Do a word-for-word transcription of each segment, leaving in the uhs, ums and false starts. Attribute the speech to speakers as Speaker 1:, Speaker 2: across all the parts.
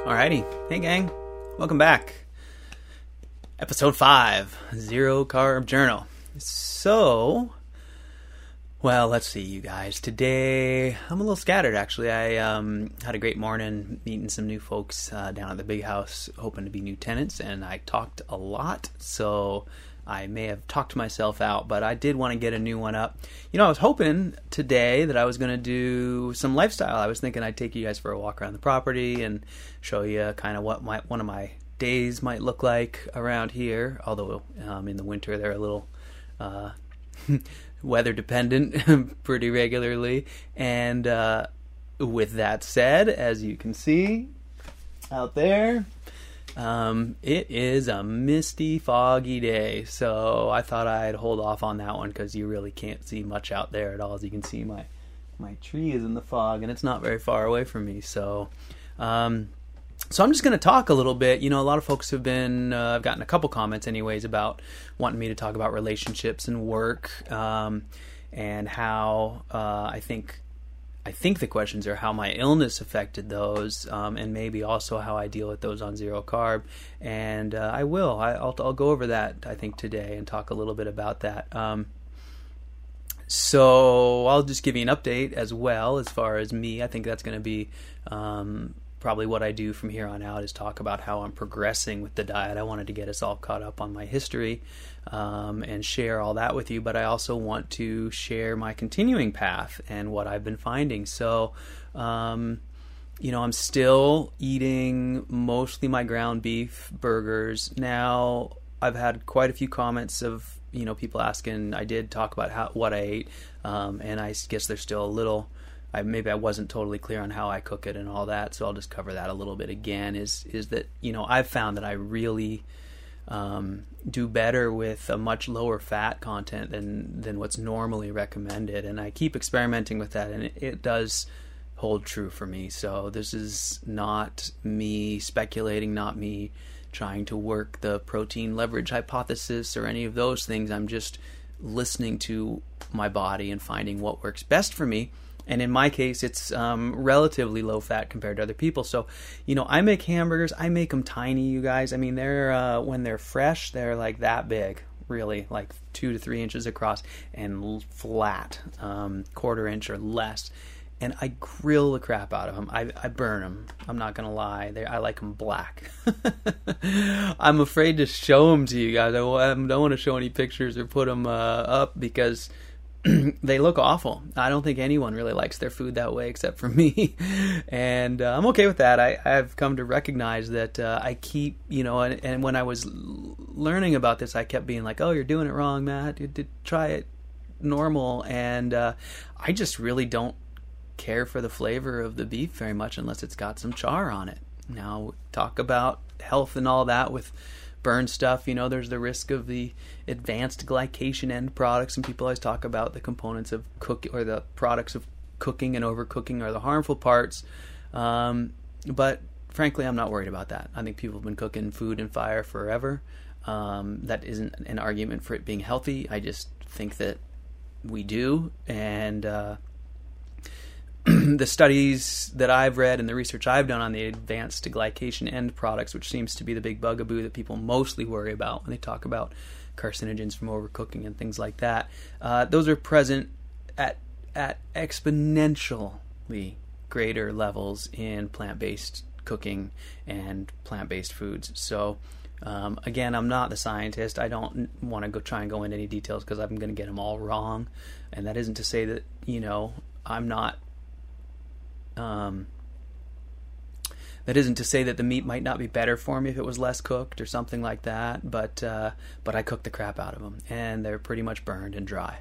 Speaker 1: Alrighty. Hey, gang. Welcome back. Episode five, Zero Carb Journal. So, well, let's see, you guys. Today, I'm a little scattered, actually. I um, had a great morning meeting some new folks uh, down at the big house, hoping to be new tenants, and I talked a lot, so I may have talked myself out, but I did want to get a new one up. You know, I was hoping today that I was going to do some lifestyle. I was thinking I'd take you guys for a walk around the property and show you kind of what my, one of my days might look like around here, although um, in the winter they're a little uh, weather dependent pretty regularly. And uh, with that said, as you can see out there, Um, it is a misty, foggy day, so I thought I'd hold off on that one because you really can't see much out there at all. As you can see, my my tree is in the fog, and it's not very far away from me. So, um, so I'm just going to talk a little bit. You know, a lot of folks have been, uh, I've gotten a couple comments anyways about wanting me to talk about relationships and work, um, and how uh, I think I think the questions are how my illness affected those, um, and maybe also how I deal with those on zero carb. And uh, I will. I, I'll, I'll go over that, I think, today and talk a little bit about that. Um, so I'll just give you an update as well as far as me. I think that's going to be um, probably what I do from here on out, is talk about how I'm progressing with the diet. I wanted to get us all caught up on my history um, and share all that with you, but I also want to share my continuing path and what I've been finding. So, um, you know, I'm still eating mostly my ground beef burgers. Now, I've had quite a few comments of, you know, people asking. I did talk about how what I ate, um, and I guess there's still a little I, maybe I wasn't totally clear on how I cook it and all that, so I'll just cover that a little bit again, is is that, you know, I've found that I really um, do better with a much lower fat content than, than what's normally recommended, and I keep experimenting with that, and it, it does hold true for me. So this is not me speculating, not me trying to work the protein leverage hypothesis or any of those things. I'm just listening to my body and finding what works best for me. And in my case, it's um, relatively low fat compared to other people. So, you know, I make hamburgers. I make them tiny, you guys. I mean, they're uh, when they're fresh, they're like that big, really, like two to three inches across and flat, um, quarter inch or less. And I grill the crap out of them. I, I burn them. I'm not going to lie. They, I like them black. I'm afraid to show them to you guys. I don't want to show any pictures or put them uh, up because they look awful. I don't think anyone really likes their food that way except for me. And uh, I'm okay with that. I, I've come to recognize that uh, I keep, you know, and, and when I was l- learning about this, I kept being like, oh, you're doing it wrong, Matt. You did try it normal. And uh, I just really don't care for the flavor of the beef very much unless it's got some char on it. Now, talk about health and all that with burn stuff, you know, there's the risk of the advanced glycation end products, and people always talk about the components of cook or the products of cooking and overcooking are the harmful parts. Um, but frankly, I'm not worried about that. I think people have been cooking food in fire forever. Um, that isn't an argument for it being healthy. I just think that we do, and uh, the studies that I've read and the research I've done on the advanced glycation end products, which seems to be the big bugaboo that people mostly worry about when they talk about carcinogens from overcooking and things like that, uh, those are present at at exponentially greater levels in plant-based cooking and plant-based foods. So um, again, I'm not the scientist. I don't want to go try and go into any details because I'm going to get them all wrong, and that isn't to say that, you know, I'm not Um, that isn't to say that the meat might not be better for me if it was less cooked or something like that, but uh, but I cook the crap out of them, and they're pretty much burned and dry.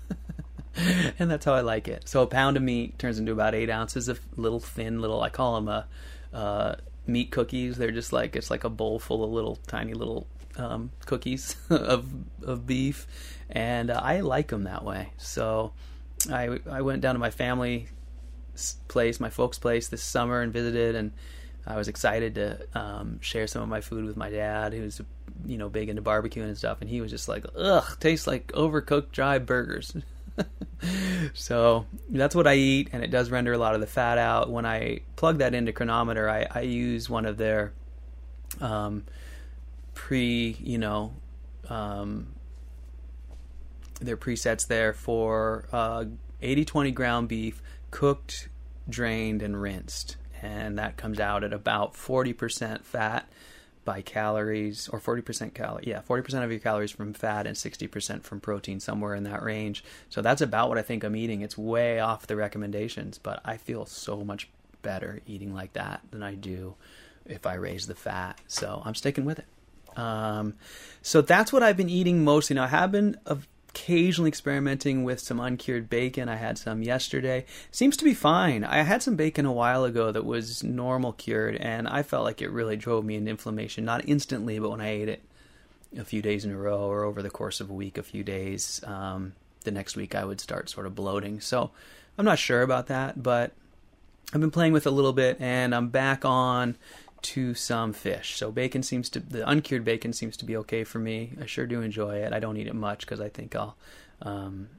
Speaker 1: And that's how I like it. So a pound of meat turns into about eight ounces of little thin little, I call them uh, uh, meat cookies. They're just like, it's like a bowl full of little tiny little um, cookies of of beef, and uh, I like them that way. So I I went down to my family place, my folks' place this summer and visited, and I was excited to um, share some of my food with my dad, who's, you know, big into barbecuing and stuff, and he was just like, ugh, tastes like overcooked dry burgers. So that's what I eat, and it does render a lot of the fat out. When I plug that into Cronometer, I, I use one of their um, pre, you know, um, their presets there for uh, eighty twenty ground beef, cooked, drained, and rinsed. And that comes out at about forty percent fat by calories, or forty percent calorie. Yeah, forty percent of your calories from fat and sixty percent from protein, somewhere in that range. So that's about what I think I'm eating. It's way off the recommendations, but I feel so much better eating like that than I do if I raise the fat. So I'm sticking with it. Um, so that's what I've been eating mostly. Now, I have been occasionally experimenting with some uncured bacon. I had some yesterday. Seems to be fine. I had some bacon a while ago that was normal cured, and I felt like it really drove me into inflammation. Not instantly, but when I ate it a few days in a row, or over the course of a week, a few days, um, the next week I would start sort of bloating. So I'm not sure about that, but I've been playing with it a little bit, and I'm back on to some fish. So bacon seems to, the uncured bacon seems to be okay for me. I sure do enjoy it. I don't eat it much because I think I'll, um,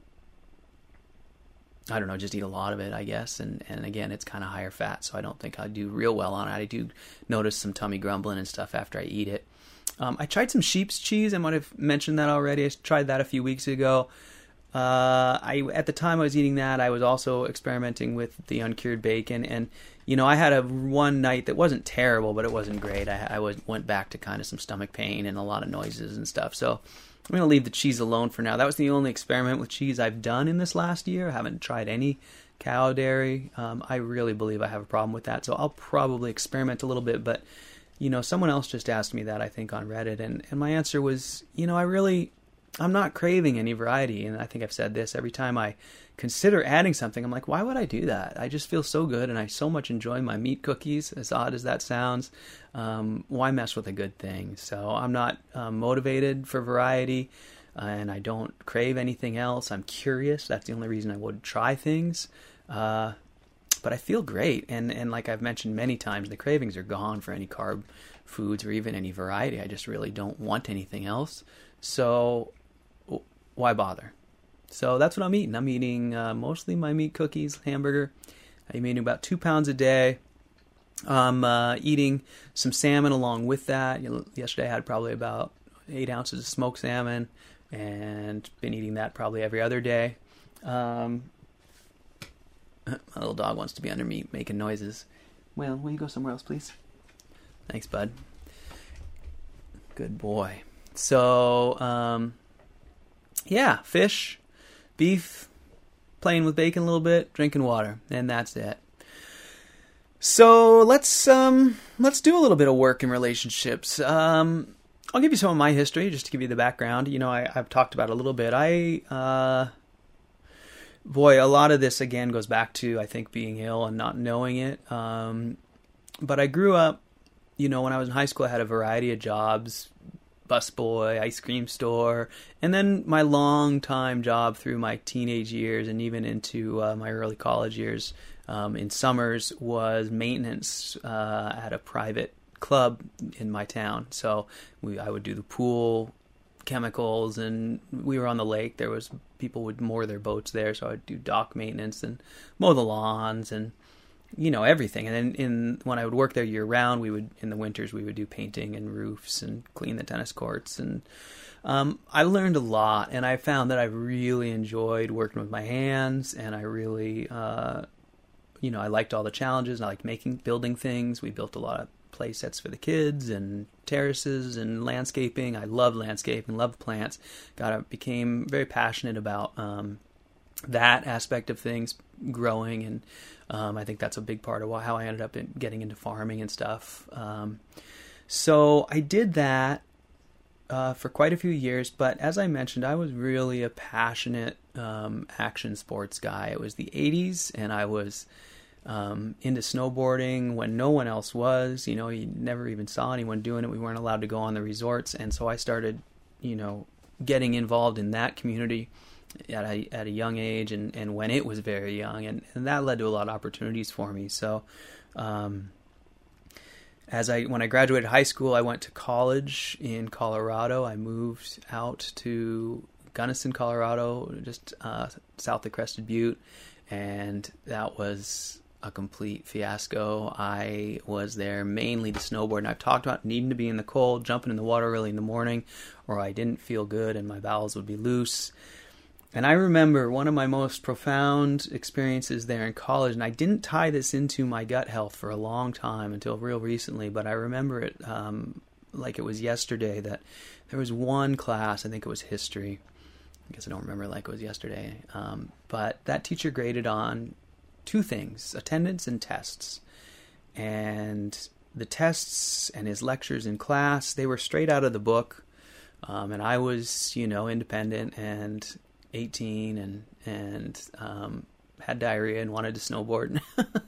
Speaker 1: I don't know, just eat a lot of it, I guess. And, and again, it's kind of higher fat, so I don't think I do real well on it. I do notice some tummy grumbling and stuff after I eat it. Um, I tried some sheep's cheese. I might have mentioned that already. I tried that a few weeks ago. Uh, I at the time I was eating that, I was also experimenting with the uncured bacon, and you know, I had a one night that wasn't terrible, but it wasn't great. I, I was, went back to kind of some stomach pain and a lot of noises and stuff. So I'm going to leave the cheese alone for now. That was the only experiment with cheese I've done in this last year. I haven't tried any cow dairy. Um, I really believe I have a problem with that, so I'll probably experiment a little bit. But you know, someone else just asked me that, I think, on Reddit, and and my answer was, you know, I really. I'm not craving any variety, and I think I've said this every time I consider adding something. I'm like, why would I do that? I just feel so good, and I so much enjoy my meat cookies, as odd as that sounds. Um, why mess with a good thing? So I'm not um, motivated for variety, uh, and I don't crave anything else. I'm curious. That's the only reason I would try things. Uh, but I feel great, and, and like I've mentioned many times, the cravings are gone for any carb foods or even any variety. I just really don't want anything else. So why bother? So that's what I'm eating. I'm eating uh, mostly my meat cookies, hamburger. I'm eating about two pounds a day. I'm uh, eating some salmon along with that. You know, yesterday I had probably about eight ounces of smoked salmon, and been eating that probably every other day. Um, my little dog wants to be under me making noises. Well, will you go somewhere else, please? Thanks, bud. Good boy. So, um... yeah, fish, beef, playing with bacon a little bit, drinking water, and that's it. So let's um, let's do a little bit of work in relationships. Um, I'll give you some of my history just to give you the background. You know, I, I've talked about it a little bit. I, uh, boy, a lot of this again goes back to, I think, being ill and not knowing it. Um, but I grew up, you know, when I was in high school, I had a variety of jobs. Busboy, ice cream store, and then my long-time job through my teenage years and even into uh, my early college years um, in summers was maintenance uh, at a private club in my town. So we, I would do the pool, chemicals, and we were on the lake. There was people would moor their boats there, so I'd do dock maintenance and mow the lawns and you know, everything. And then in when I would work there year round, we would, in the winters, we would do painting and roofs and clean the tennis courts. And um, I learned a lot, and I found that I really enjoyed working with my hands, and I really, uh, you know, I liked all the challenges, and I liked making, building things. We built a lot of play sets for the kids and terraces and landscaping. I love landscaping, love plants. Got, I became very passionate about um, that aspect of things, growing, and Um, I think that's a big part of why, how I ended up in getting into farming and stuff. Um, so I did that uh, for quite a few years, but as I mentioned, I was really a passionate um, action sports guy. It was the eighties, and I was um, into snowboarding when no one else was. You know, you never even saw anyone doing it. We weren't allowed to go on the resorts, and so I started, you know, getting involved in that community at a, at a young age, and, and when it was very young, and, and that led to a lot of opportunities for me. So, um, as I, when I graduated high school, I went to college in Colorado. I moved out to Gunnison, Colorado, just uh, south of Crested Butte, and that was a complete fiasco. I was there mainly to snowboard, and I've talked about needing to be in the cold, jumping in the water early in the morning, or I didn't feel good and my bowels would be loose. And I remember one of my most profound experiences there in college, and I didn't tie this into my gut health for a long time until real recently, but I remember it um, like it was yesterday, that there was one class, I think it was history. I guess I don't remember like it was yesterday. Um, but that teacher graded on two things, attendance and tests. And the tests and his lectures in class, they were straight out of the book. Um, and I was, you know, independent and eighteen and, and um, had diarrhea and wanted to snowboard.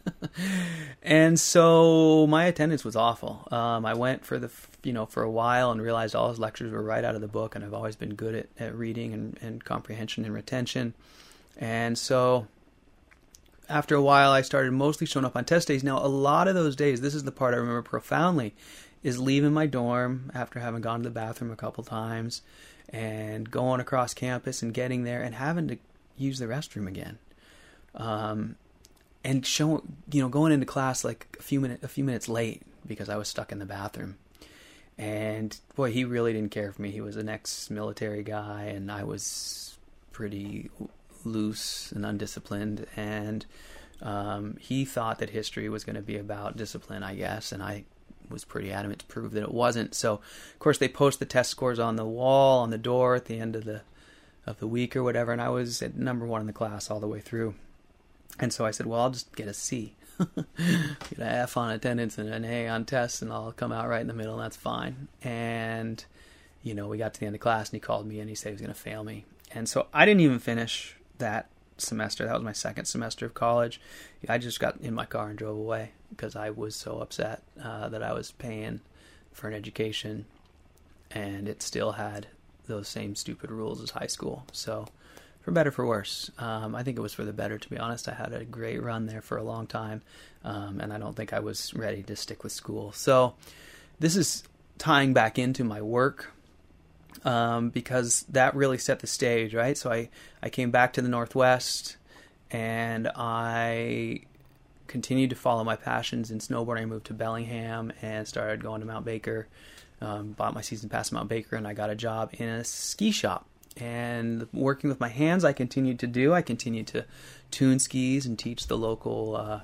Speaker 1: And so my attendance was awful. Um, I went for the, you know, for a while and realized all his lectures were right out of the book, and I've always been good at, at reading and, and comprehension and retention. And so after a while, I started mostly showing up on test days. Now, a lot of those days, this is the part I remember profoundly, is leaving my dorm after having gone to the bathroom a couple times and going across campus and getting there and having to use the restroom again. Um, and show, you know, going into class like a few minutes, a few minutes late because I was stuck in the bathroom. And boy, he really didn't care for me. He was an ex-military guy, and I was pretty loose and undisciplined. And um, he thought that history was going to be about discipline, I guess, and I was pretty adamant to prove that it wasn't. So, of course, they post the test scores on the wall, on the door at the end of the of the week or whatever, and I was at number one in the class all the way through. And so I said, well, I'll just get a C. Get an F on attendance and an A on tests, and I'll come out right in the middle, and that's fine. And, you know, we got to the end of class, and he called me, and he said he was going to fail me. And so I didn't even finish that semester. That was my second semester of college. I just got in my car and drove away because I was so upset uh, that I was paying for an education, and it still had those same stupid rules as high school. So for better, for worse. Um, I think it was for the better, to be honest. I had a great run there for a long time, um, and I don't think I was ready to stick with school. So this is tying back into my work, um, because that really set the stage, right? So I, I came back to the Northwest, and I continued to follow my passions in snowboarding. I moved to Bellingham and started going to Mount Baker, um, bought my season pass at Mount Baker, and I got a job in a ski shop. And working with my hands, I continued to do. I continued to tune skis and teach the local uh,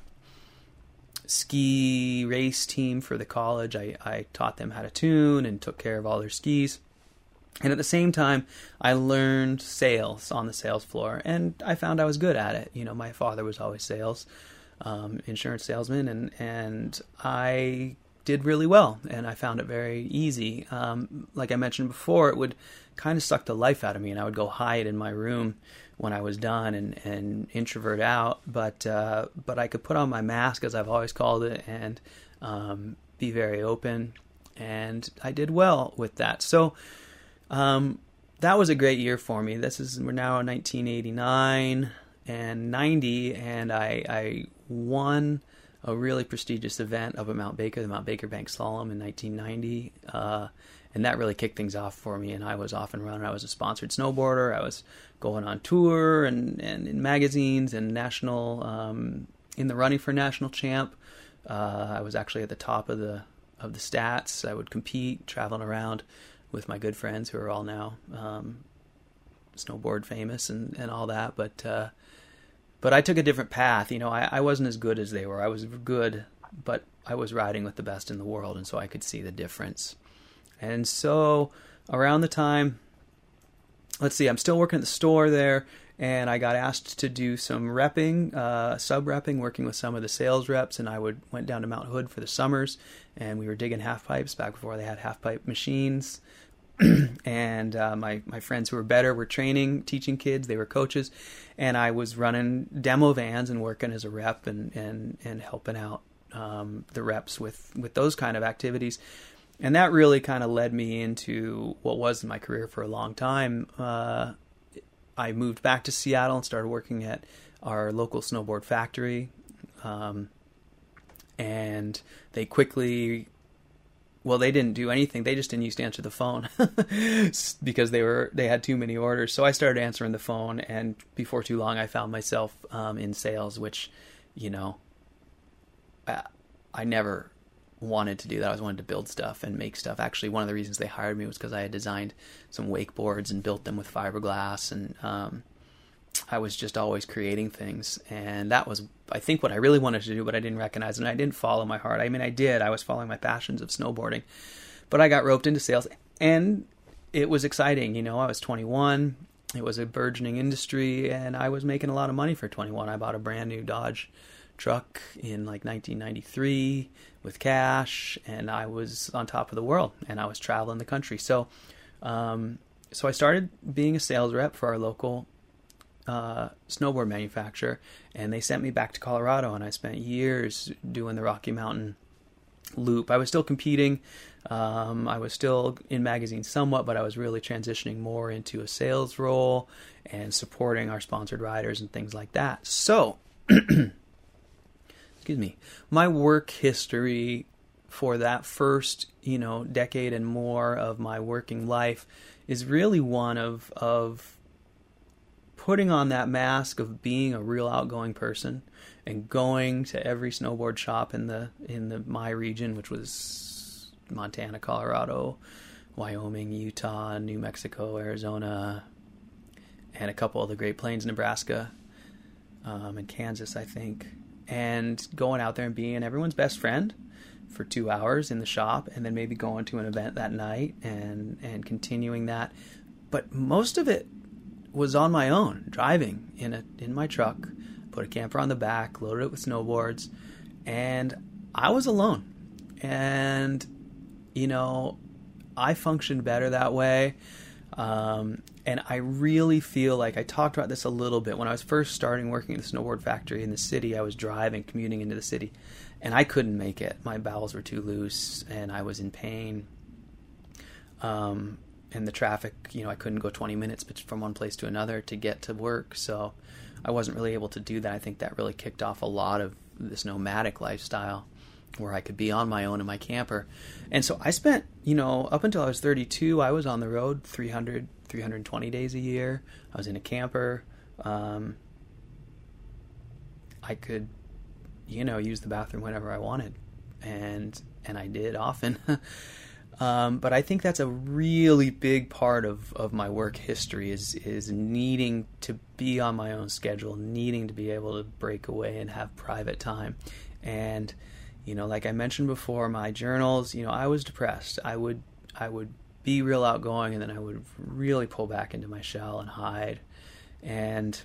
Speaker 1: ski race team for the college. I, I taught them how to tune and took care of all their skis. And at the same time, I learned sales on the sales floor, and I found I was good at it. You know, my father was always sales, um, insurance salesman, and, and I did really well, and I found it very easy. Um, like I mentioned before, it would kind of suck the life out of me, and I would go hide in my room when I was done and, and introvert out. But uh, but I could put on my mask, as I've always called it, and um, be very open, and I did well with that. So um, that was a great year for me. This is we're now in nineteen eighty-nine and ninety, and I, I won a really prestigious event up at Mount Baker, the Mount Baker Bank Slalom in nineteen ninety. Uh, and that really kicked things off for me, and I was off and running. I was a sponsored snowboarder. I was going on tour and, and in magazines and national, um, in the running for national champ. Uh, I was actually at the top of the of the stats. I would compete, traveling around with my good friends who are all now um, snowboard famous and, and all that. But uh, but I took a different path. You know, I, I wasn't as good as they were. I was good, but I was riding with the best in the world, and so I could see the difference. And so around the time, let's see, I'm still working at the store there, and I got asked to do some repping, uh, sub-repping, working with some of the sales reps, and I would went down to Mount Hood for the summers, and we were digging half pipes back before they had half pipe machines. And uh, my, my friends who were better were training, teaching kids. They were coaches, and I was running demo vans and working as a rep and, and, and helping out um, the reps with, with those kind of activities. And that really kind of led me into what was my career for a long time. Uh, I moved back to Seattle and started working at our local snowboard factory. Um, and they quickly well, they didn't do anything. They just didn't used to answer the phone because they were they had too many orders. So I started answering the phone, and before too long, I found myself um, in sales, which, you know, I, I never wanted to do that. I always wanted to build stuff and make stuff. Actually, one of the reasons they hired me was because I had designed some wakeboards and built them with fiberglass, and um, I was just always creating things. And that was, I think, what I really wanted to do, but I didn't recognize it. And I didn't follow my heart. I mean, I did. I was following my passions of snowboarding, but I got roped into sales, and it was exciting. You know, I was twenty-one. It was a burgeoning industry, and I was making a lot of money for twenty-one. I bought a brand new Dodge truck in like nineteen ninety-three with cash, and I was on top of the world, and I was traveling the country. So, um, so I started being a sales rep for our local uh, snowboard manufacturer, and they sent me back to Colorado, and I spent years doing the Rocky Mountain loop. I was still competing. Um, I was still in magazines somewhat, but I was really transitioning more into a sales role and supporting our sponsored riders and things like that. So, excuse me, my work history for that first, you know, decade and more of my working life is really one of of putting on that mask of being a real outgoing person and going to every snowboard shop in the in the my region, which was Montana, Colorado, Wyoming, Utah, New Mexico, Arizona, and a couple of the Great Plains, Nebraska, um, and Kansas, I think. And going out there and being everyone's best friend for two hours in the shop, and then maybe going to an event that night and, and continuing that. But most of it was on my own, driving in a in my truck, put a camper on the back, loaded it with snowboards, and I was alone. And, you know, I functioned better that way. Um, and I really feel like I talked about this a little bit. When I was first starting working at the snowboard factory in the city, I was driving, commuting into the city, and I couldn't make it. My bowels were too loose, and I was in pain. Um, and the traffic, you know, I couldn't go twenty minutes from one place to another to get to work. So I wasn't really able to do that. I think that really kicked off a lot of this nomadic lifestyle where I could be on my own in my camper. And so I spent, you know, up until I was thirty-two, I was on the road three hundred, three hundred twenty days a year. I was in a camper. Um, I could, you know, use the bathroom whenever I wanted. And, and I did often. um, but I think that's a really big part of, of my work history is, is needing to be on my own schedule, needing to be able to break away and have private time. And, you know, like I mentioned before, my journals, you know, I was depressed. I would I would be real outgoing, and then I would really pull back into my shell and hide. And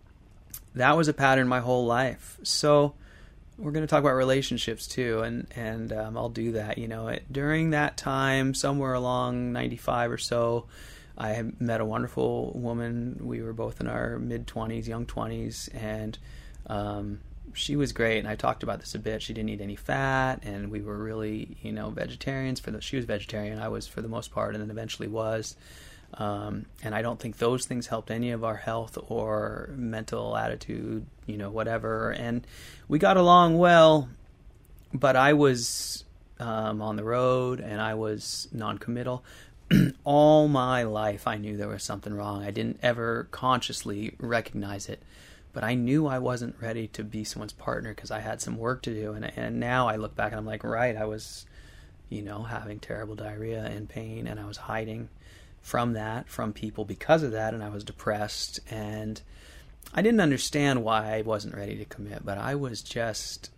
Speaker 1: that was a pattern my whole life. So we're going to talk about relationships too, and, and um, I'll do that. You know, it, during that time, somewhere along ninety-five or so, I had met a wonderful woman. We were both in our mid-twenties, young twenties, and um she was great, and I talked about this a bit. She didn't eat any fat, and we were really, you know, vegetarians. For the she was vegetarian, I was for the most part, and then eventually was. Um, and I don't think those things helped any of our health or mental attitude, you know, whatever. And we got along well, but I was um, on the road, and I was non-committal. All my life, I knew there was something wrong. I didn't ever consciously recognize it. But I knew I wasn't ready to be someone's partner because I had some work to do. And and now I look back and I'm like, right, I was, you know, having terrible diarrhea and pain, and I was hiding from that, from people because of that, and I was depressed. And I didn't understand why I wasn't ready to commit, but I was just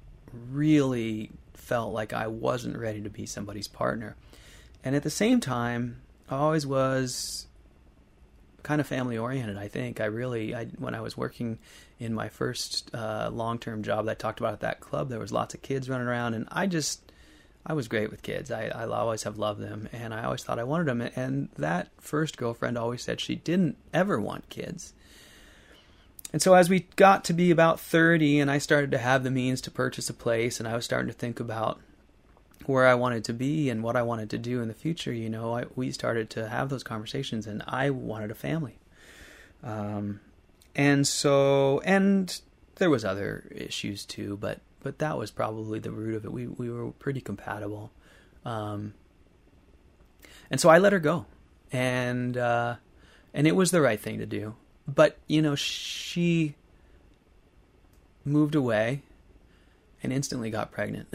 Speaker 1: really felt like I wasn't ready to be somebody's partner. And at the same time, I always was kind of family oriented. I think I really, I, when I was working in my first uh, long-term job that I talked about at that club, there was lots of kids running around, and I just, I was great with kids. I, I always have loved them, and I always thought I wanted them. And that first girlfriend always said she didn't ever want kids. And so as we got to be about thirty, and I started to have the means to purchase a place, and I was starting to think about where I wanted to be and what I wanted to do in the future, you know, I, we started to have those conversations, and I wanted a family. Um, and so, and there was other issues too, but, but that was probably the root of it. We, we were pretty compatible. Um, and so I let her go, and uh, and it was the right thing to do. But you know, she moved away and instantly got pregnant.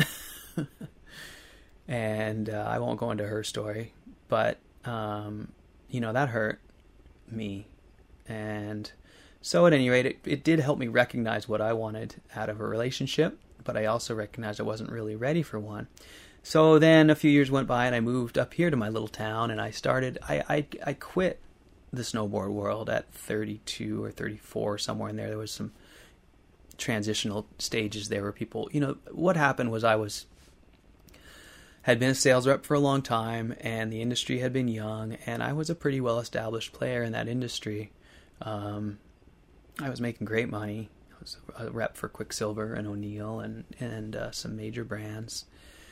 Speaker 1: And uh, I won't go into her story, but, um, you know, that hurt me. And so at any rate, it, it did help me recognize what I wanted out of a relationship, but I also recognized I wasn't really ready for one. So then a few years went by and I moved up here to my little town, and I started, I, I, I quit the snowboard world at thirty-two or thirty-four, somewhere in there. There was some transitional stages there where people, you know, what happened was I was had been a sales rep for a long time, and the industry had been young, and I was a pretty well-established player in that industry. Um, I was making great money. I was a rep for Quicksilver and O'Neill and, and uh, some major brands.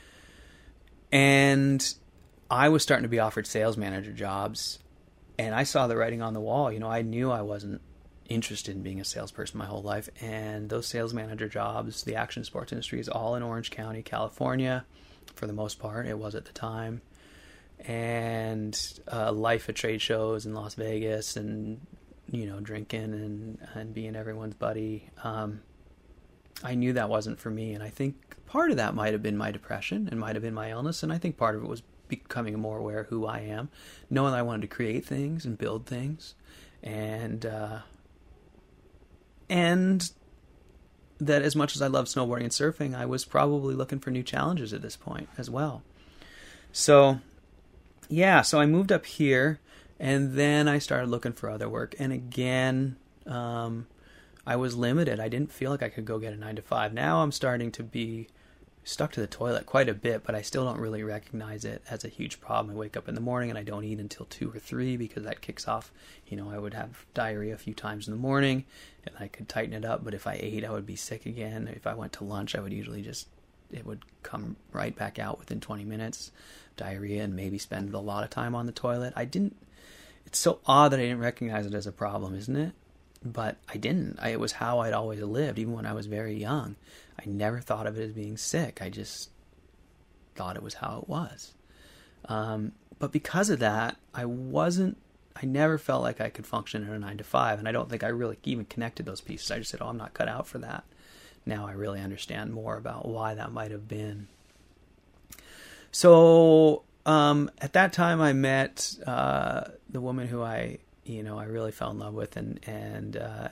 Speaker 1: And I was starting to be offered sales manager jobs, and I saw the writing on the wall. You know, I knew I wasn't interested in being a salesperson my whole life, and those sales manager jobs, the action sports industry, is all in Orange County, California. For the most part, it was at the time, and uh, life at trade shows in Las Vegas, and you know, drinking and and being everyone's buddy. Um, I knew that wasn't for me, and I think part of that might have been my depression, and might have been my illness, and I think part of it was becoming more aware of who I am, knowing I wanted to create things and build things, and uh, and. that as much as I love snowboarding and surfing, I was probably looking for new challenges at this point as well. So, yeah, so I moved up here, and then I started looking for other work. And again, um, I was limited. I didn't feel like I could go get a nine to five. Now I'm starting to be stuck to the toilet quite a bit, but I still don't really recognize it as a huge problem. I wake up in the morning and I don't eat until two or three because that kicks off. You know, I would have diarrhea a few times in the morning and I could tighten it up, but if I ate, I would be sick again. If I went to lunch, I would usually just, it would come right back out within twenty minutes, diarrhea, and maybe spend a lot of time on the toilet. I didn't, it's so odd that I didn't recognize it as a problem, isn't it? But I didn't. I, it was how I'd always lived, even when I was very young. I never thought of it as being sick. I just thought it was how it was. Um, but because of that, I wasn't, I never felt like I could function in a nine to five. And I don't think I really even connected those pieces. I just said, oh, I'm not cut out for that. Now I really understand more about why that might have been. So um, at that time I met uh, the woman who I, you know, I really fell in love with, and, and, uh,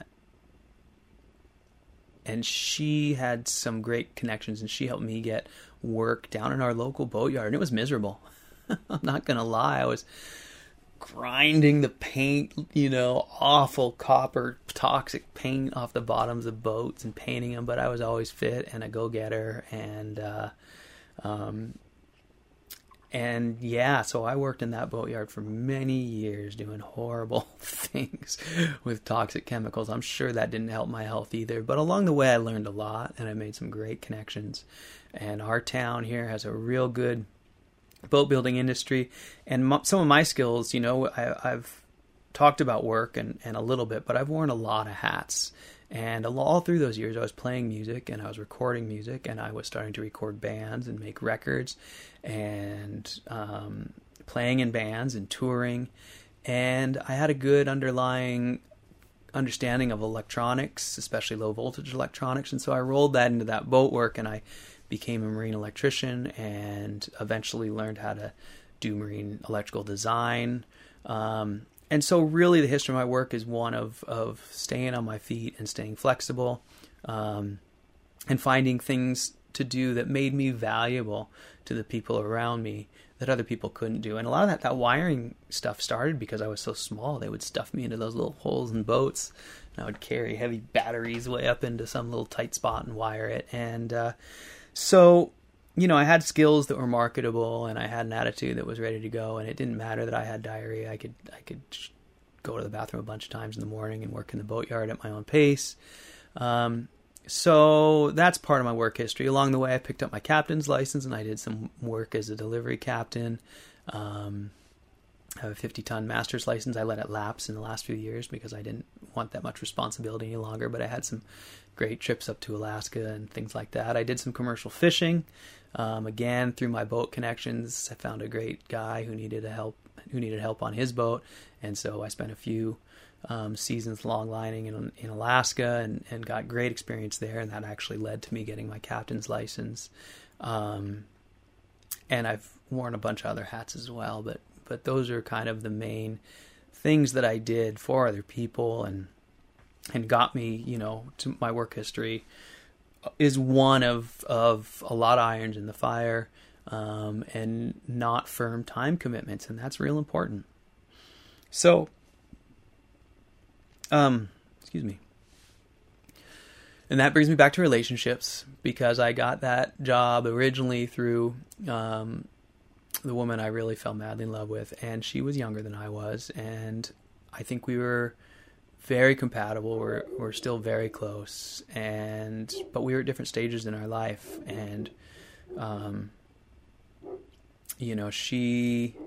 Speaker 1: and she had some great connections, and she helped me get work down in our local boatyard, and it was miserable. I'm not going to lie. I was grinding the paint, you know, awful copper toxic paint off the bottoms of boats and painting them, but I was always fit and a go-getter, and uh, um, and yeah, so I worked in that boatyard for many years doing horrible things with toxic chemicals. I'm sure that didn't help my health either, but along the way I learned a lot, and I made some great connections. And our town here has a real good boat building industry, and m- some of my skills, you know, I, I've talked about work and, and a little bit, but I've worn a lot of hats. And all through those years, I was playing music and I was recording music, and I was starting to record bands and make records, and um, playing in bands and touring. And I had a good underlying understanding of electronics, especially low voltage electronics. And so I rolled that into that boat work, and I became a marine electrician and eventually learned how to do marine electrical design. Um, And so really the history of my work is one of, of staying on my feet and staying flexible, um, and finding things to do that made me valuable to the people around me that other people couldn't do. And a lot of that, that wiring stuff started because I was so small. They would stuff me into those little holes in boats, and I would carry heavy batteries way up into some little tight spot and wire it. And uh, so... you know, I had skills that were marketable, and I had an attitude that was ready to go, and it didn't matter that I had diarrhea. I could I could go to the bathroom a bunch of times in the morning and work in the boatyard at my own pace. Um, so that's part of my work history. Along the way, I picked up my captain's license, and I did some work as a delivery captain. Um, I have a fifty ton master's license. I let it lapse in the last few years because I didn't want that much responsibility any longer, but I had some great trips up to Alaska and things like that. I did some commercial fishing. Um, again, through my boat connections, I found a great guy who needed a help, who needed help on his boat. And so I spent a few um, seasons long lining in, in Alaska and, and got great experience there. And that actually led to me getting my captain's license. Um, and I've worn a bunch of other hats as well, but, but those are kind of the main things that I did for other people and, and got me, you know, to my work history is one of, of a lot of irons in the fire, um, and not firm time commitments. And that's real important. So, um, excuse me. And that brings me back to relationships, because I got that job originally through, um, the woman I really fell madly in love with, and she was younger than I was. And I think we were very compatible. We're, we're still very close, and, but we were at different stages in our life. And, um, you know, she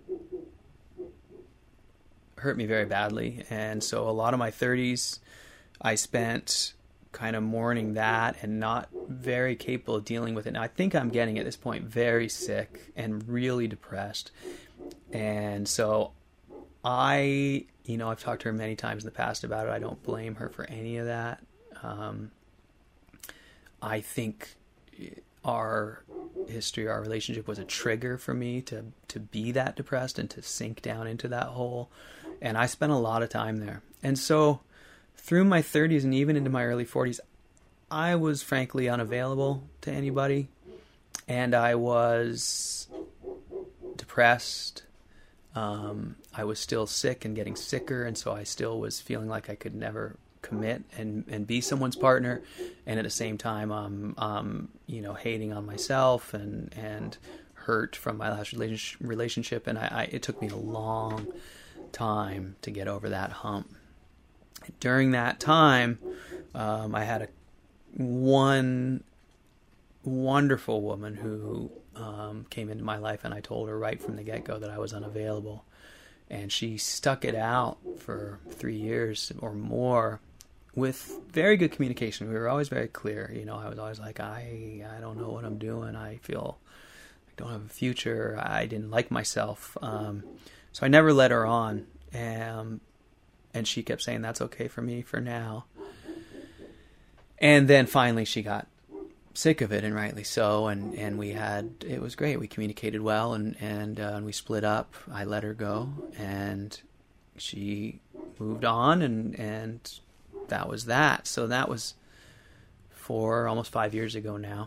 Speaker 1: hurt me very badly. And so a lot of my thirties, I spent kind of mourning that and not very capable of dealing with it. Now, I think I'm getting at this point very sick and really depressed. And so I, you know, I've talked to her many times in the past about it. I don't blame her for any of that. Um, I think our history, our relationship was a trigger for me to, to be that depressed and to sink down into that hole. And I spent a lot of time there. And so through my thirties and even into my early forties, I was frankly unavailable to anybody. And I was depressed. Um, I was still sick and getting sicker, and so I still was feeling like I could never commit and, and be someone's partner. And at the same time, um, um, you know, hating on myself and, and hurt from my last relationship. And I, I, it took me a long time to get over that hump. During that time, um, I had a one wonderful woman who um, came into my life, and I told her right from the get-go that I was unavailable. And she stuck it out for three years or more with very good communication. We were always very clear. You know, I was always like, I, I don't know what I'm doing. I feel I don't have a future. I didn't like myself. Um, so I never led her on. Um, and she kept saying, that's okay for me for now. And then finally she got sick of it, and rightly so. And, and we had, it was great. We communicated well, and, and, uh, and we split up. I let her go, and she moved on, and, and that was that. So that was four, almost five years ago now.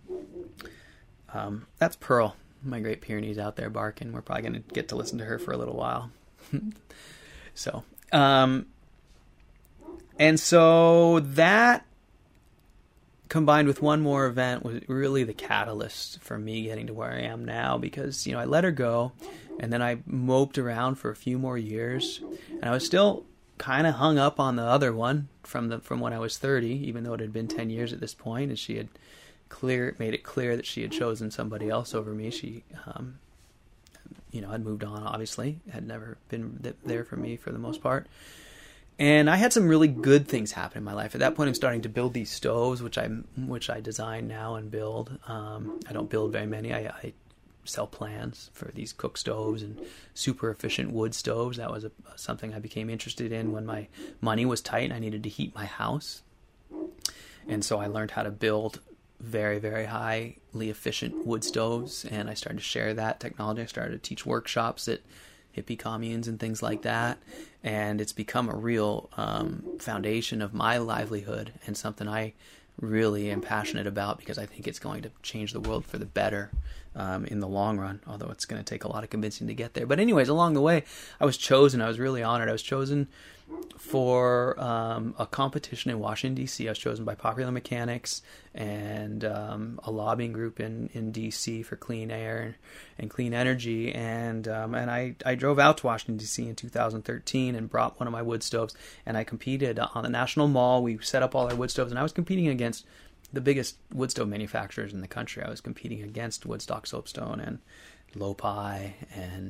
Speaker 1: Um, that's Pearl, my Great Pyrenees out there barking. We're probably going to get to listen to her for a little while. so, um, and so that combined with one more event was really the catalyst for me getting to where I am now, because, you know, I let her go, and then I moped around for a few more years, and I was still kind of hung up on the other one from the, from when I was thirty, even though it had been ten years at this point, and she had clear, made it clear that she had chosen somebody else over me. She, um, you know, had moved on, obviously, had never been there for me for the most part. And I had some really good things happen in my life. At that point, I'm starting to build these stoves, which I which I design now and build. Um, I don't build very many. I, I sell plans for these cook stoves and super efficient wood stoves. That was a, something I became interested in when my money was tight and I needed to heat my house. And so I learned how to build very, very highly efficient wood stoves, and I started to share that technology. I started to teach workshops at hippie communes and things like that, and it's become a real um, foundation of my livelihood and something I really am passionate about, because I think it's going to change the world for the better um, in the long run, although it's going to take a lot of convincing to get there. But anyways, along the way, I was chosen. I was really honored. I was chosen for um, a competition in Washington, D C. I was chosen by Popular Mechanics and um, a lobbying group in, in D C for clean air and, and clean energy. And um, and I, I drove out to Washington, D C in two thousand thirteen and brought one of my wood stoves. And I competed on the National Mall. We set up all our wood stoves, and I was competing against the biggest wood stove manufacturers in the country. I was competing against Woodstock Soapstone and Lopi and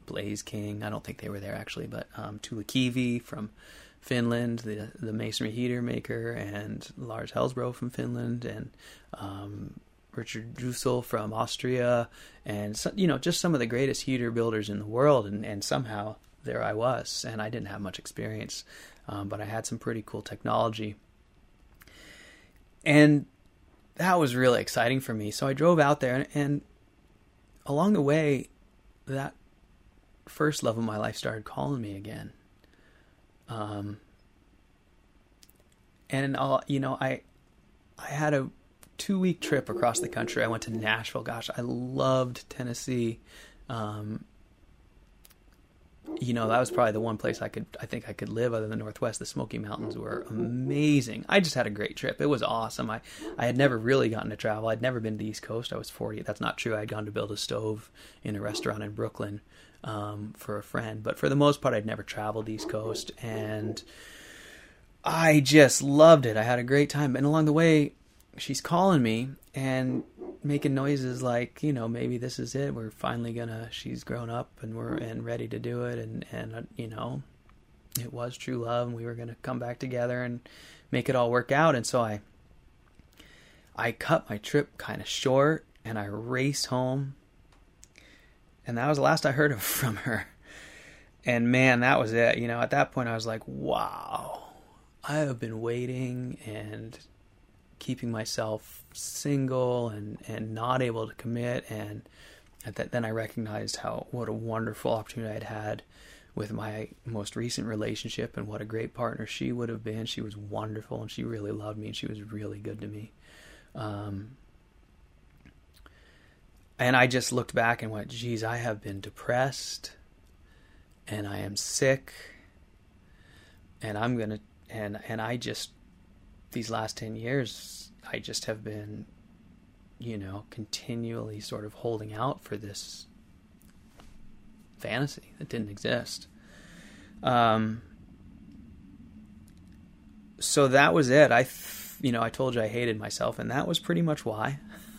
Speaker 1: Blaze King. I don't think they were there actually, but um, Tuulikivi from Finland, the the masonry heater maker, and Lars Hellsbro from Finland, and um, Richard Drusel from Austria, and so, you know, just some of the greatest heater builders in the world. And, and somehow there I was, and I didn't have much experience, um, but I had some pretty cool technology. And that was really exciting for me. So I drove out there, and, and along the way, that first love of my life started calling me again. Um, and I'll, you know, I, I had a two week trip across the country. I went to Nashville. Gosh, I loved Tennessee. Um, you know, that was probably the one place I could, I think I could live other than the Northwest. The Smoky Mountains were amazing. I just had a great trip. It was awesome. I, I had never really gotten to travel. I'd never been to the East Coast. I was forty. That's not true. I'd gone to build a stove in a restaurant in Brooklyn, um, for a friend, but for the most part, I'd never traveled East Coast, and I just loved it. I had a great time. And along the way, she's calling me and making noises like, you know, maybe this is it. We're finally gonna, she's grown up and we're and ready to do it. And, and, uh, you know, it was true love, and we were going to come back together and make it all work out. And so I, I cut my trip kind of short, and I raced home, and that was the last I heard of from her. And man, that was it. You know, at that point I was like, wow, I have been waiting and keeping myself single and, and not able to commit. And at that, then I recognized how, what a wonderful opportunity I'd had with my most recent relationship, and what a great partner she would have been. She was wonderful, and she really loved me, and she was really good to me. Um, and I just looked back and went, geez, I have been depressed, and I am sick, and I'm going to, and, and I just, these last ten years, I just have been, you know, continually sort of holding out for this fantasy that didn't exist. Um, so that was it. I, you know, I told you I hated myself, and that was pretty much why.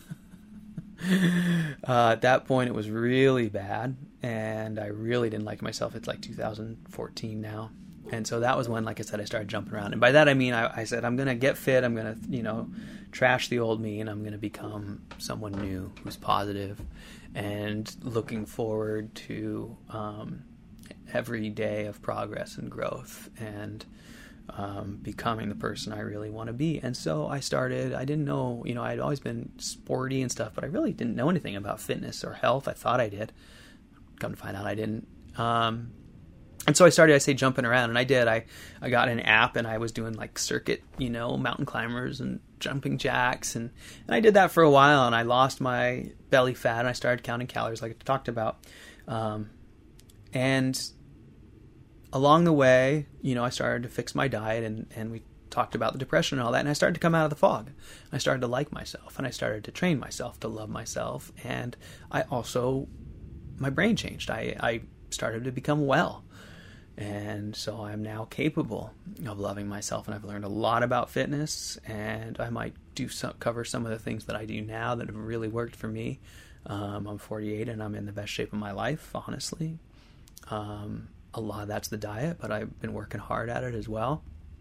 Speaker 1: uh, at that point, it was really bad, and I really didn't like myself. It's like two thousand fourteen now. And so that was when, like I said, I started jumping around. And by that, I mean, I, I said, I'm going to get fit. I'm going to, you know, trash the old me, and I'm going to become someone new who's positive and looking forward to um, every day of progress and growth, and um, becoming the person I really want to be. And so I started, I didn't know, you know, I'd always been sporty and stuff, but I really didn't know anything about fitness or health. I thought I did. Come to find out I didn't. Um, And so I started, I say, jumping around, and I did. I, I got an app, and I was doing like circuit, you know, mountain climbers and jumping jacks. And, and I did that for a while, and I lost my belly fat, and I started counting calories like I talked about. Um, and along the way, you know, I started to fix my diet, and, and we talked about the depression and all that. And I started to come out of the fog. I started to like myself, and I started to train myself to love myself. And I also, my brain changed. I, I started to become well. And so I'm now capable of loving myself, and I've learned a lot about fitness, and I might do some, cover some of the things that I do now that have really worked for me. Um, I'm forty-eight, and I'm in the best shape of my life, honestly. Um, a lot of that's the diet, but I've been working hard at it as well.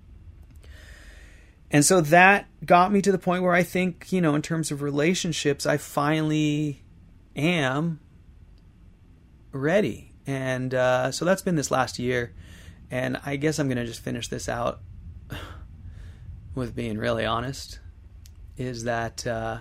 Speaker 1: And so that got me to the point where I think, you know, in terms of relationships, I finally am ready. And uh, so that's been this last year. And I guess I'm going to just finish this out with being really honest, is that uh,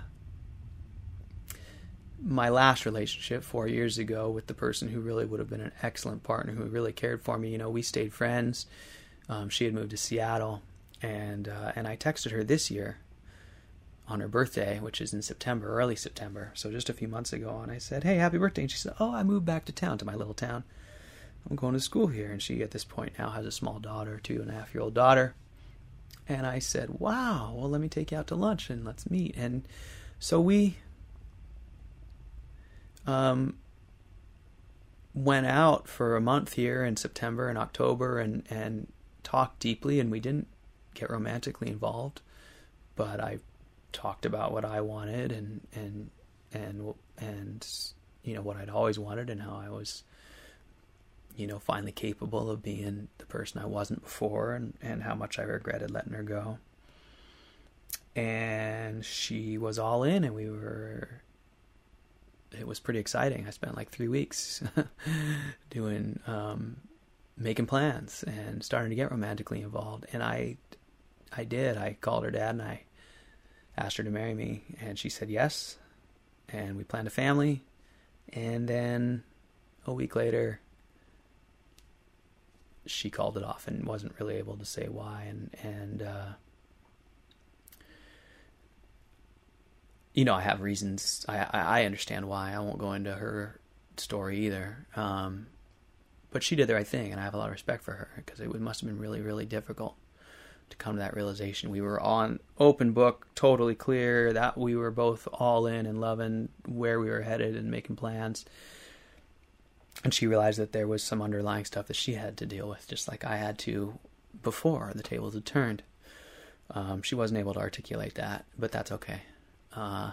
Speaker 1: my last relationship four years ago with the person who really would have been an excellent partner, who really cared for me, you know, we stayed friends. Um, she had moved to Seattle, and uh, and I texted her this year on her birthday, which is in September, early September, so just a few months ago, and I said, hey, happy birthday. And she said, oh, I moved back to town, to my little town. I'm going to school here. And she, at this point now, has a small daughter, two and a half year old daughter. And I said, wow, well, let me take you out to lunch and let's meet. And so we um, went out for a month here in September and October, and, and talked deeply, and we didn't get romantically involved, but I talked about what I wanted, and and and and you know, what I'd always wanted, and how I was you know, finally capable of being the person I wasn't before, and, and how much I regretted letting her go. And she was all in, and we were, it was pretty exciting. I spent like three weeks doing, um, making plans and starting to get romantically involved. And I, I did, I called her dad and I asked her to marry me, and she said yes. And we planned a family. And then a week later, she called it off and wasn't really able to say why. And, and, uh, you know, I have reasons. I, I understand why. I won't go into her story either. Um, but she did the right thing, and I have a lot of respect for her, because it must have been really, really difficult to come to that realization. We were on open book, totally clear that we were both all in and loving where we were headed and making plans. And she realized that there was some underlying stuff that she had to deal with, just like I had to before the tables had turned. Um, she wasn't able to articulate that, but that's okay. Uh,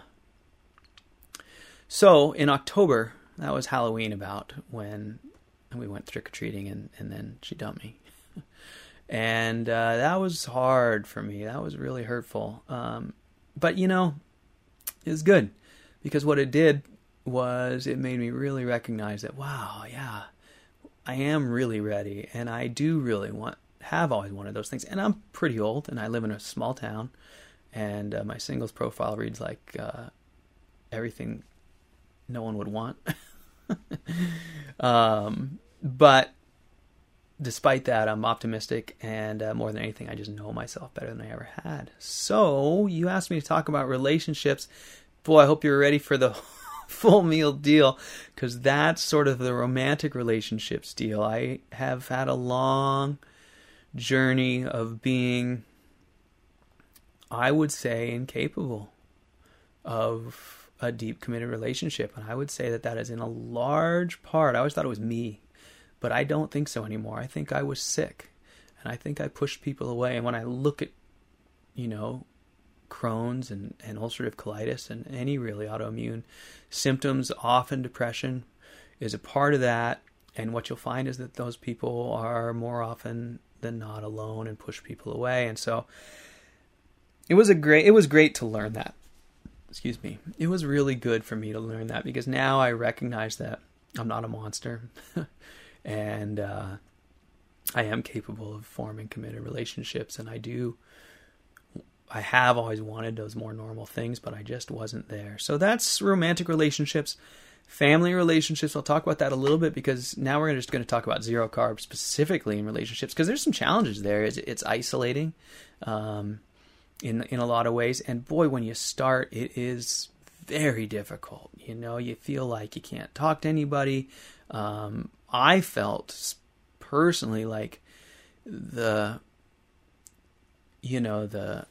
Speaker 1: so in October, that was Halloween about, when we went trick-or-treating, and, and then she dumped me. And uh, that was hard for me. That was really hurtful. Um, but, you know, it was good, because what it did was it made me really recognize that, wow, yeah, I am really ready, and I do really want, have always wanted those things. And I'm pretty old, and I live in a small town. And uh, my singles profile reads like uh, everything no one would want. um, but despite that, I'm optimistic, and uh, more than anything, I just know myself better than I ever had. So you asked me to talk about relationships. Boy, I hope you're ready for the full meal deal, because that's sort of the romantic relationships deal. I have had a long journey of being, I would say, incapable of a deep, committed relationship. And I would say that that is in a large part, I always thought it was me, but I don't think so anymore. I think I was sick, and I think I pushed people away. And when I look at, you know, Crohn's and, and ulcerative colitis and any really autoimmune symptoms, often depression is a part of that. And what you'll find is that those people are more often than not alone and push people away. And so It was a great, it was great to learn that. Excuse me. It was really good for me to learn that, because now I recognize that I'm not a monster and uh, I am capable of forming committed relationships. And I do, I have always wanted those more normal things, but I just wasn't there. So that's romantic relationships. Family relationships, I'll talk about that a little bit, because now we're just going to talk about zero carb specifically in relationships, because there's some challenges there. It's, it's isolating. Um, in in a lot of ways. And boy, when you start, it is very difficult. You know, you feel like you can't talk to anybody. Um, I felt personally like the, you know, the,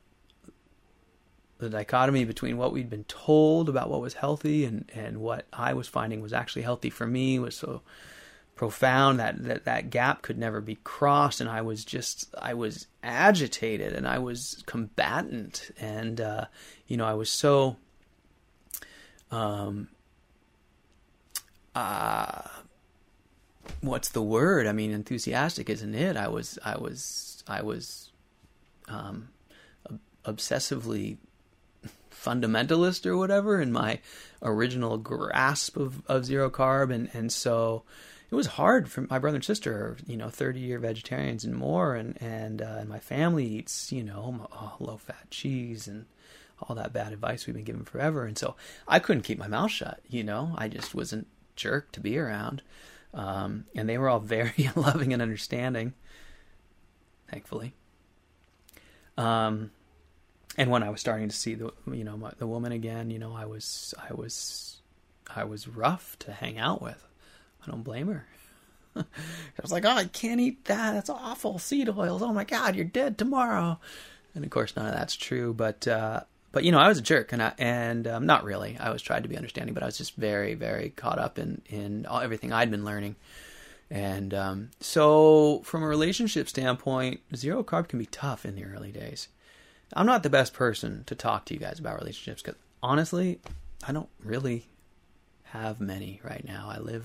Speaker 1: the dichotomy between what we'd been told about what was healthy and, and what I was finding was actually healthy for me was so profound that, that that gap could never be crossed. And I was just, I was agitated and I was combatant. And, uh, you know, I was so, um, uh, what's the word? I mean, enthusiastic, isn't it? I was, I was, I was, um, obsessively fundamentalist or whatever in my original grasp of, of zero carb. And, and so it was hard for my brother and sister are, you know, thirty year vegetarians and more. And, and, uh, and my family eats, you know, oh, low fat cheese and all that bad advice we've been given forever. And so I couldn't keep my mouth shut, you know, I just wasn't jerk to be around. Um, and they were all very loving and understanding, thankfully. Um, and when I was starting to see the, you know, my, the woman again, you know, I was, I was, I was rough to hang out with. I don't blame her. I was like, oh, I can't eat that. That's awful. Seed oils. Oh my God, you're dead tomorrow. And of course, none of that's true. But, uh, but you know, I was a jerk, and I, and um, not really. I was trying to be understanding, but I was just very, very caught up in in all, everything I'd been learning. And um, so, from a relationship standpoint, zero carb can be tough in the early days. I'm not the best person to talk to you guys about relationships because honestly, I don't really have many right now. I live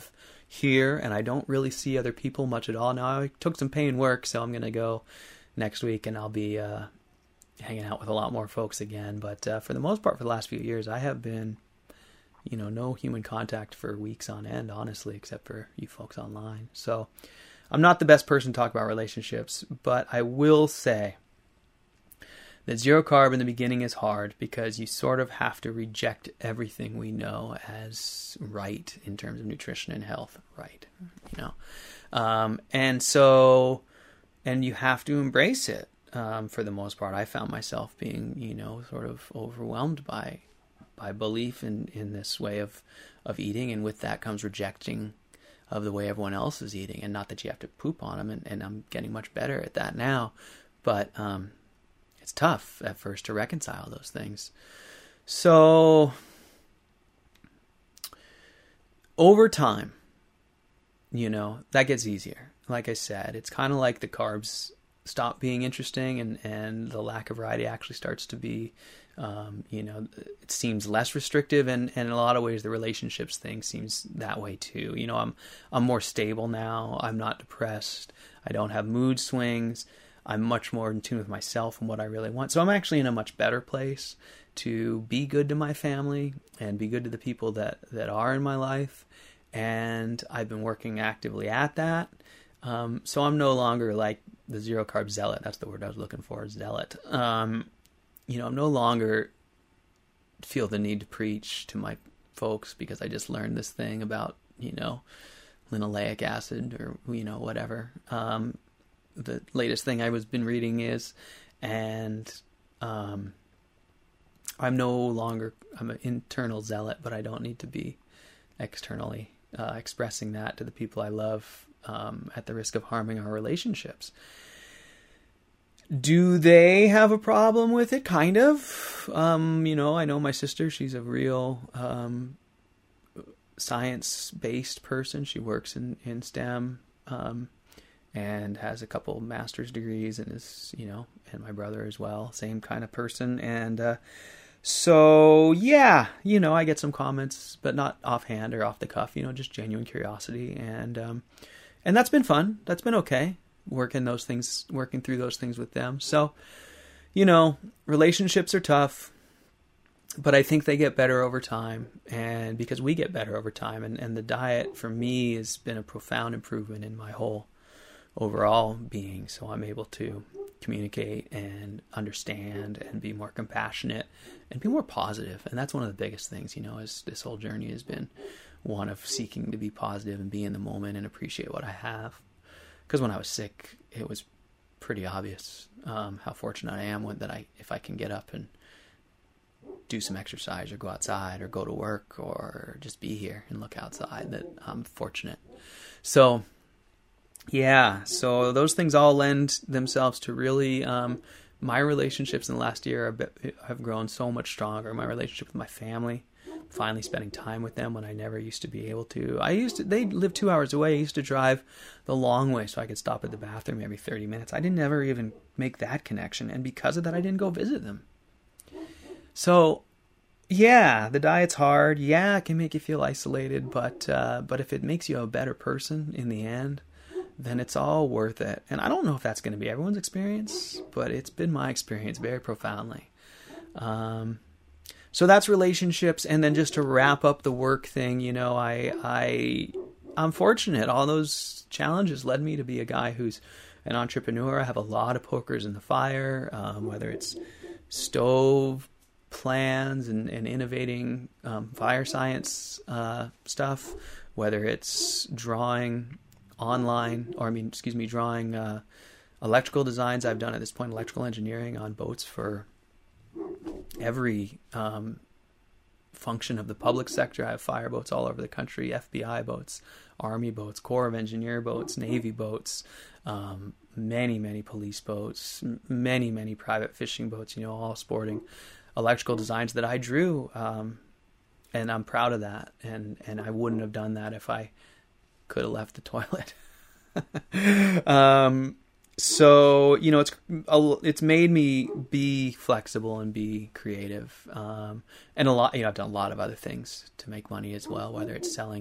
Speaker 1: here, and I don't really see other people much at all. Now, I took some pain work, so I'm going to go next week, and I'll be uh, hanging out with a lot more folks again. But uh, for the most part, for the last few years, I have been, you know, no human contact for weeks on end, honestly, except for you folks online. So I'm not the best person to talk about relationships, but I will say that zero carb in the beginning is hard because you sort of have to reject everything we know as right in terms of nutrition and health, right? You know, um, and so, and you have to embrace it. Um, for the most part, I found myself being, you know, sort of overwhelmed by by belief in, in this way of of eating, and with that comes rejecting of the way everyone else is eating. And not that you have to poop on them, and, and I'm getting much better at that now, but um, it's tough at first to reconcile those things. So over time, you know, that gets easier. Like I said, it's kind of like the carbs stop being interesting, and, and the lack of variety actually starts to be, um, you know, it seems less restrictive, and, and in a lot of ways the relationships thing seems that way too. You know, I'm I'm more stable now. I'm not depressed. I don't have mood swings. I'm much more in tune with myself and what I really want. So I'm actually in a much better place to be good to my family and be good to the people that, that are in my life. And I've been working actively at that. Um, so I'm no longer like the zero carb zealot. That's the word I was looking for, zealot. Um, you know, I'm no longer feel the need to preach to my folks because I just learned this thing about, you know, linoleic acid or, you know, whatever. Um, the latest thing I was been reading is, and um, I'm no longer, I'm an internal zealot, but I don't need to be externally uh, expressing that to the people I love um, at the risk of harming our relationships. Do they have a problem with it? Kind of. Um, you know, I know my sister, she's a real um, science-based person. She works in, in STEM um, and has a couple master's degrees and is, you know, and my brother as well, same kind of person. And uh, so, yeah, you know, I get some comments, but not offhand or off the cuff, you know, just genuine curiosity. And um, and that's been fun. That's been okay. Working those things, working through those things with them. So, you know, relationships are tough, but I think they get better over time, and because we get better over time, and, and the diet for me has been a profound improvement in my whole overall being. So I'm able to communicate and understand and be more compassionate and be more positive. And that's one of the biggest things, you know, is this whole journey has been one of seeking to be positive and be in the moment and appreciate what I have. Because when I was sick, it was pretty obvious um, how fortunate I am when, that I, if I can get up and do some exercise or go outside or go to work or just be here and look outside, that I'm fortunate. So, yeah, so those things all lend themselves to really, um, my relationships in the last year have grown so much stronger. My relationship with my family, finally spending time with them when I never used to be able to. I used to, they lived two hours away. I used to drive the long way so I could stop at the bathroom every thirty minutes. I didn't ever even make that connection. And because of that, I didn't go visit them. So, yeah, the diet's hard. Yeah, it can make you feel isolated, but, uh, but if it makes you a better person in the end, then it's all worth it. And I don't know if that's going to be everyone's experience, but it's been my experience very profoundly. Um, So that's relationships. And then just to wrap up the work thing, you know, I, I, I'm fortunate. All those challenges led me to be a guy who's an entrepreneur. I have a lot of pokers in the fire, um, whether it's stove plans and, and innovating um, fire science uh, stuff, whether it's drawing online, or I mean, excuse me, drawing uh, electrical designs. I've done at this point electrical engineering on boats for every um, function of the public sector. I have fire boats all over the country, F B I boats, Army boats, Corps of Engineer boats, Navy boats, um, many, many police boats, many, many private fishing boats, you know, all sporting electrical designs that I drew. Um, and I'm proud of that. And, and I wouldn't have done that if I could have left the toilet. um, So, you know, it's it's made me be flexible and be creative. Um, and a lot, you know, I've done a lot of other things to make money as well, whether it's selling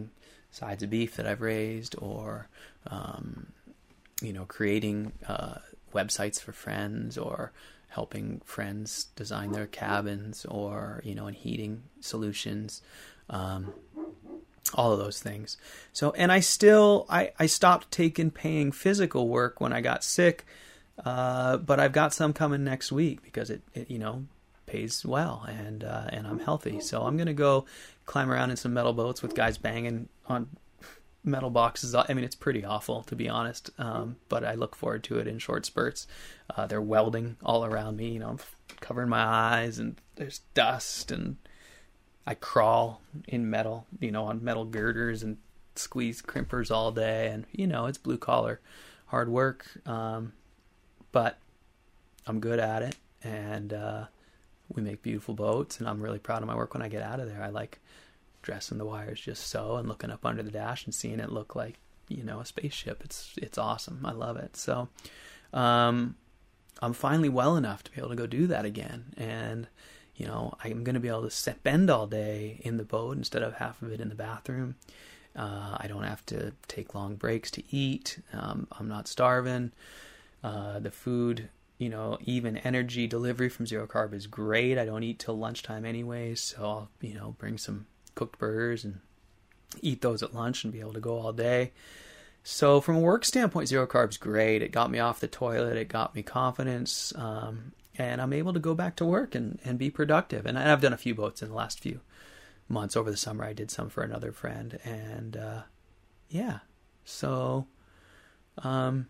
Speaker 1: sides of beef that I've raised, or, um, you know, creating uh, websites for friends, or helping friends design their cabins, or, you know, in heating solutions, um, all of those things. So, and I still, I, I stopped taking paying physical work when I got sick, uh, but I've got some coming next week because it, it you know, pays well, and uh, and I'm healthy. So I'm going to go climb around in some metal boats with guys banging on metal boxes. I mean, it's pretty awful, to be honest, um, but I look forward to it in short spurts. Uh, they're welding all around me. You know, I'm covering my eyes, and there's dust, and I crawl in metal, you know, on metal girders and squeeze crimpers all day. And, you know, it's blue collar, hard work, um, but I'm good at it. And uh, we make beautiful boats, and I'm really proud of my work when I get out of there. I like dressing the wires just so, and looking up under the dash and seeing it look like, you know, a spaceship. It's it's awesome. I love it. So um, I'm finally well enough to be able to go do that again. And, you know, I'm going to be able to sit, bend all day in the boat instead of half of it in the bathroom. Uh, I don't have to take long breaks to eat. Um, I'm not starving. Uh, the food, you know, even energy delivery from Zero Carb is great. I don't eat till lunchtime anyways, so I'll, you know, bring some cooked burgers and eat those at lunch and be able to go all day. So from a work standpoint, Zero Carb's great. It got me off the toilet. It got me confidence. Um, and I'm able to go back to work and, and be productive. And I've done a few boats in the last few months. Over the summer, I did some for another friend. And uh, yeah, so um,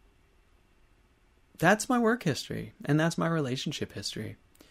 Speaker 1: that's my work history. And that's my relationship history.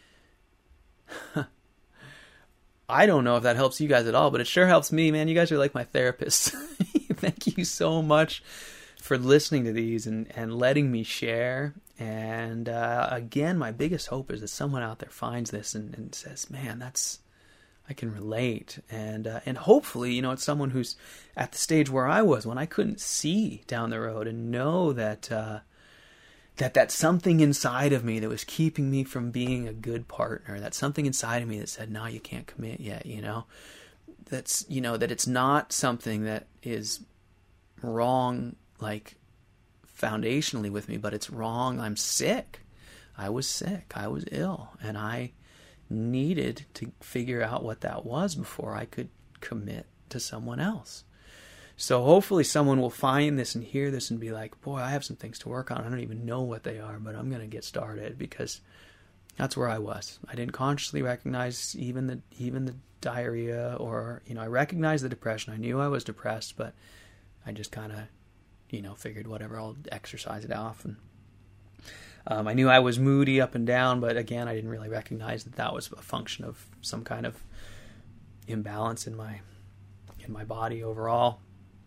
Speaker 1: I don't know if that helps you guys at all, but it sure helps me, man. You guys are like my therapists. Thank you so much for listening to these and, and letting me share. And uh, again, my biggest hope is that someone out there finds this and, and says, man, that's, I can relate. And uh, and hopefully, you know, it's someone who's at the stage where I was when I couldn't see down the road, and know that uh, that that's something inside of me that was keeping me from being a good partner. That's something inside of me that said, no, you can't commit yet, you know. That's, you know, that it's not something that is wrong, like, foundationally with me, but it's wrong. I'm sick. I was sick. I was ill. And I needed to figure out what that was before I could commit to someone else. So hopefully someone will find this and hear this and be like, boy, I have some things to work on. I don't even know what they are, but I'm going to get started, because that's where I was. I didn't consciously recognize even the even the diarrhea, or, you know, I recognized the depression. I knew I was depressed, but I just kind of, you know, figured whatever, I'll exercise it off. And um, I knew I was moody up and down, but again, I didn't really recognize that that was a function of some kind of imbalance in my in my body overall.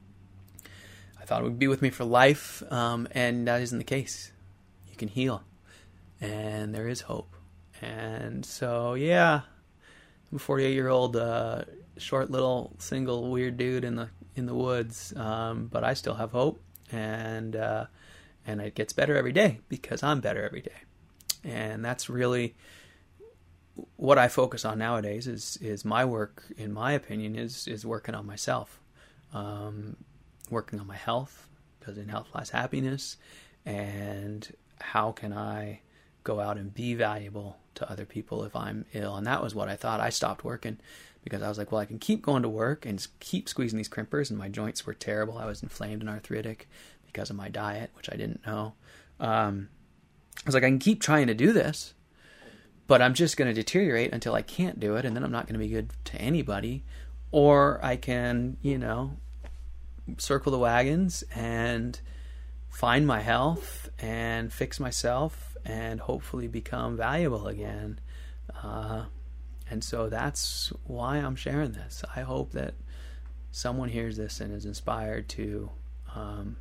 Speaker 1: I thought it would be with me for life, um, and that isn't the case. You can heal, and there is hope. And so, yeah, I'm a forty-eight-year-old, uh, short little single weird dude in the in the woods, um, but I still have hope, and uh, and it gets better every day because I'm better every day, and that's really what I focus on nowadays. Is is my work, in my opinion, is is working on myself. Um, working on my health, because in health lies happiness, and how can I go out and be valuable to other people if I'm ill. And that was what I thought. I stopped working because I was like, well, I can keep going to work and keep squeezing these crimpers, and my joints were terrible. I was inflamed and arthritic because of my diet, which I didn't know. Um, I was like, I can keep trying to do this, but I'm just going to deteriorate until I can't do it, and then I'm not going to be good to anybody. Or I can, you know, circle the wagons and find my health and fix myself and hopefully become valuable again. Uh, and so that's why I'm sharing this. I hope that someone hears this and is inspired to, um,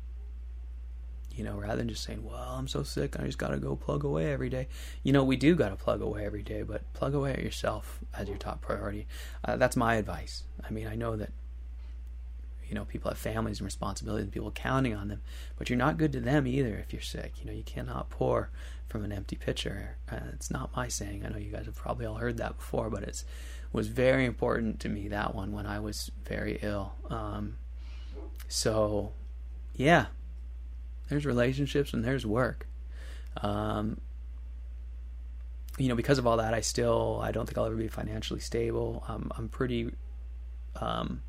Speaker 1: you know, rather than just saying, well, I'm so sick, I just got to go plug away every day. You know, we do got to plug away every day, but plug away at yourself as your top priority. Uh, that's my advice. I mean, I know that, You know, people have families and responsibilities and people counting on them, but you're not good to them either if you're sick. You know, you cannot pour from an empty pitcher. Uh, it's not my saying. I know you guys have probably all heard that before, but it's was very important to me, that one, when I was very ill. Um, so, yeah, there's relationships and there's work. Um, you know, because of all that, I still, I don't think I'll ever be financially stable. Um, I'm pretty, um,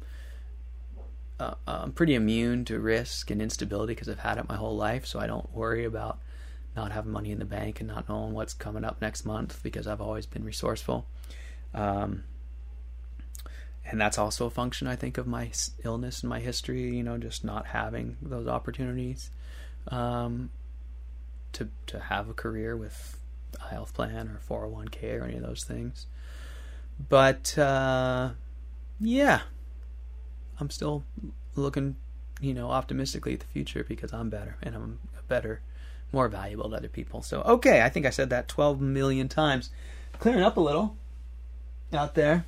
Speaker 1: uh, I'm pretty immune to risk and instability because I've had it my whole life. So I don't worry about not having money in the bank and not knowing what's coming up next month because I've always been resourceful. Um, and that's also a function, I think, of my illness and my history, you know, just not having those opportunities, um, to, to have a career with a health plan or four oh one k or any of those things. But, uh, yeah, I'm still looking, you know, optimistically at the future because I'm better and I'm better, more valuable to other people. So, okay, I think I said that twelve million times. Clearing up a little out there.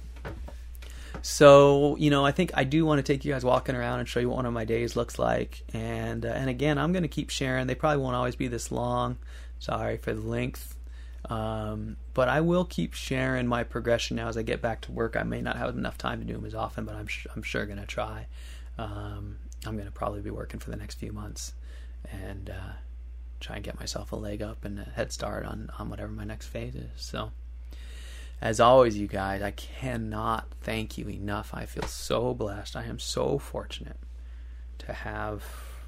Speaker 1: So, you know, I think I do want to take you guys walking around and show you what one of my days looks like. And, uh, and again, I'm going to keep sharing. They probably won't always be this long. Sorry for the length. Um, but I will keep sharing my progression now as I get back to work. I may not have enough time to do them as often, but I'm, sh- I'm sure going to try. Um, I'm going to probably be working for the next few months and uh, try and get myself a leg up and a head start on, on whatever my next phase is. So, as always, you guys, I cannot thank you enough. I feel so blessed. I am so fortunate to have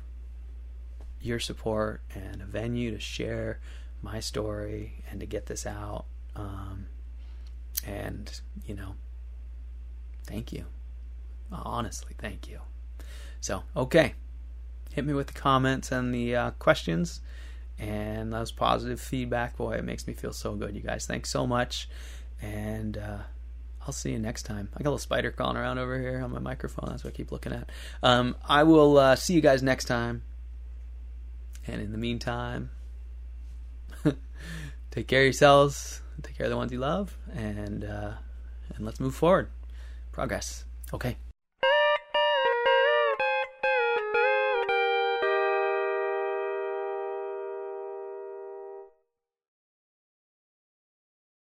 Speaker 1: your support and a venue to share my story and to get this out. Um, and, you know, thank you. Honestly, thank you. So, okay. Hit me with the comments and the uh, questions and those positive feedback. Boy, it makes me feel so good, you guys. Thanks so much. And uh, I'll see you next time. I got a little spider crawling around over here on my microphone. That's what I keep looking at. Um, I will uh, see you guys next time. And in the meantime, take care of yourselves. Take care of the ones you love. And, uh, and let's move forward. Progress. Okay.